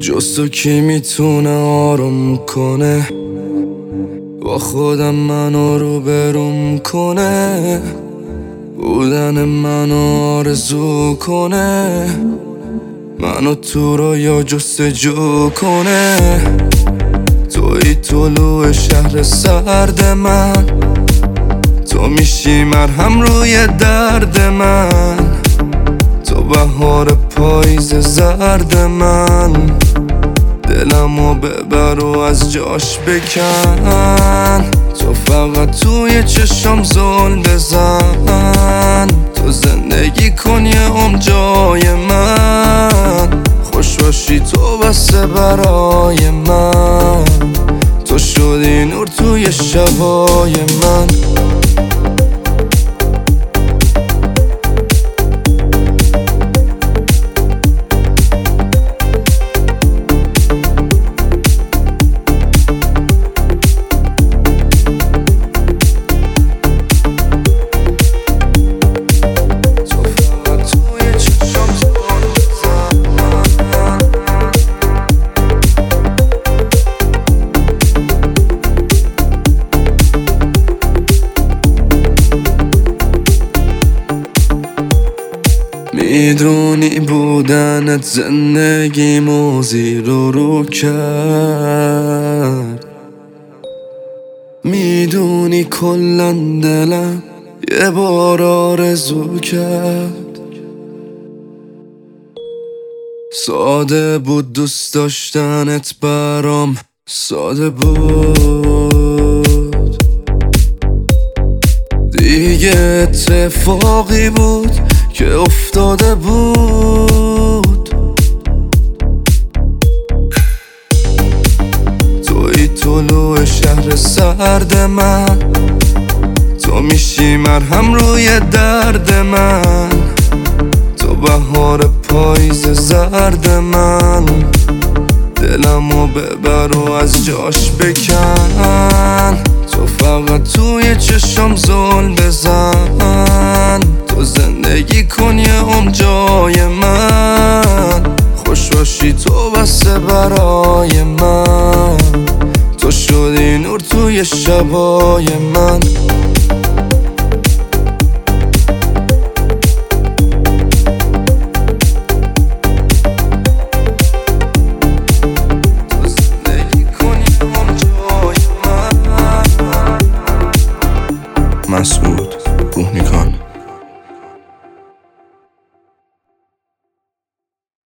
جز تو کی میتونه آروم کنه، با خودم منو روبروم کنه، بودن منو آرزو کنه، منو تو رویا جستجو کنه. توی طلوع شهر سرد من، تو میشی مرهم روی درد من، تو بهار پاییز زرد من، دلمو ببر و از جاش بکن. تو فقط توی چشم زل بزن، تو زندگی کن یه عمر جای من، خوش باشی تو بسه برای من، تو شدی نور توی شبای من. میدونی بودنت زندگیمو زیر و رو کرد، میدونی کلن دلم یه بار آرزو کرد. ساده بود دوست داشتنت برام، ساده بود دیگه اتفاقی بود که افتاده بود. توی طلوع شهر سرد من، تو میشی مرهم روی درد من، تو بهار پاییز زرد من، دلمو ببر و از جاش بکن. تو فقط توی چشم زل بزن، تو زندگی کن یه عمر جای من، خوش باشی تو بسه برای من، تو شدی نور توی شبای من.